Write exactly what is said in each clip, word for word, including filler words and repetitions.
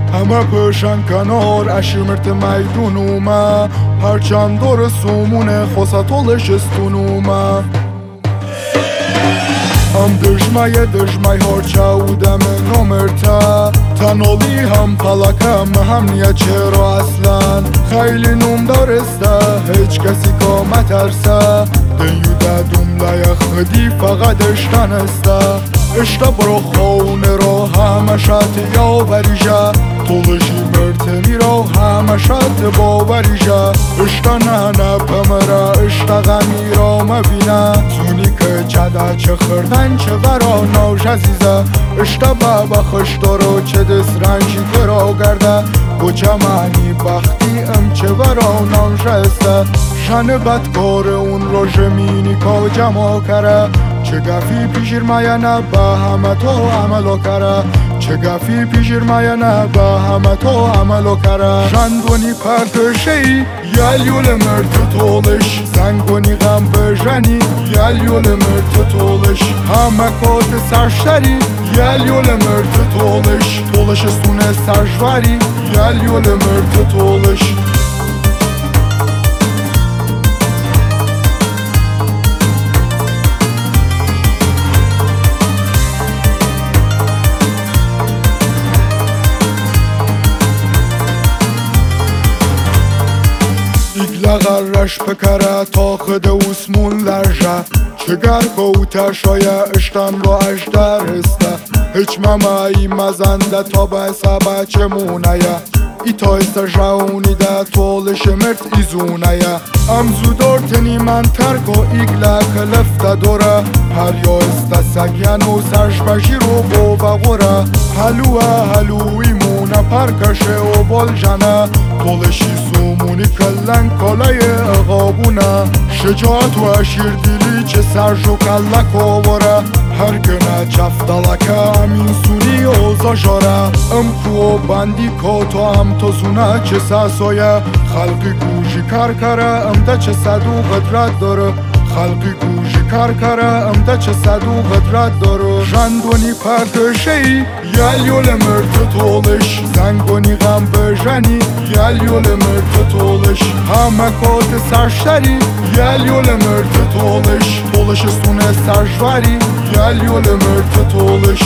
همه پشن کنار اشمرت میدونوما هرچند دور سومونه خوصا طولش استونوما هم دژمای دژمای هرچاودم نومرتا تنولی هم پلاکم هم نیا چرا اصلا خیلی نوم دارسته هیچ کسی که مترسه دیو دادوم لایه خودی فقط اشتن استه اشتا برو خونه رو همه شد یاوریجه طولشی مرتمی رو همه شد باوریجه اشتا نه نه پمره اشتا غمی رو مبینه زونی که چده چه خردن چه برا نوش عزیزه اشتا بابا خوش دارو چه دست رنجی درو گرده گوچه معنی بختی ام چه برا نوش استه شن بدکار اون رو جمینی که جمع کره چه گفی پیشیر مایه نه به همه تو عملو کره چه گفی پیشیر مایه نه به همه تو عملو کره شندونی پرکشی یلیول مرد طولش زنگونی غم بجنی یلیول مرد طولش همه کات سرشتری یلیول مرد طولش طولش سونه سرشوری یلیول مرد طولش لغرش بکره تا خود اسمون لرژه چگر کوته شایه اشتن رو اشتر استه هیچ ممایی مزنده تا به سبه چه مونه ای تا استجاونی ده طولش مرد ایزونه ام زودار تنی من ترکو ایگله کلفته دوره هر یا استسگین و سرش بشی رو بو و غوره هلوه هلوی مونه پرکشه و بال جنه طولشی سومونی کلن کالای اغابونه شجاعت و اشیر دیلی چه سرش و کلک و وره هر گنه چفتالکه امین سونی اوزا جاره ام کو بندی کو تو هم تو زونه چه ساسویه خلقی گوشی کار کره ام ده چه صدو قدرت داره خلقی گوشی کار کره ام ده چه صدو قدرت داره جندونی پرکشی یلیول مرد طولش زنگونی غم بجنی یلیول مرد طولش همه کات سرشتری یلیول مرد طولش طولش سونه سرشوری یلیول مرد طولش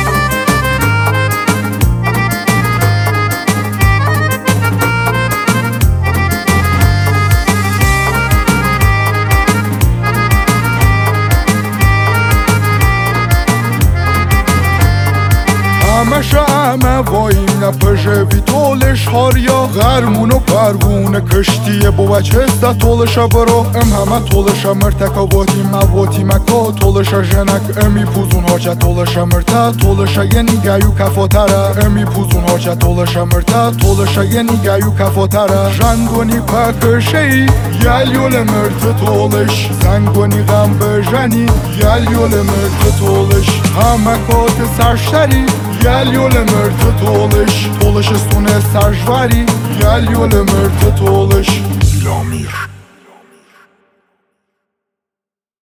همشه همه واییم نپشه وی طولش هاریا غرمون و پروونه کشتیه با بچه ده طولش برو ام همه طولش مرتکا واتی مواتی مکا طولش جنک امی پوزون هاچه طولش مرتا طولش یه نیگیو کفاتره امی پوزون هاچه طولش مرتا طولش یه نیگیو کفاتره جندونی پکشی یلیول مرد طولش زنگونی غم بجنی یلیول مرد طولش همه کات سرشتری یلیول مرد طولش طولش سونه سرشوری یلیول مرد طولش لامیر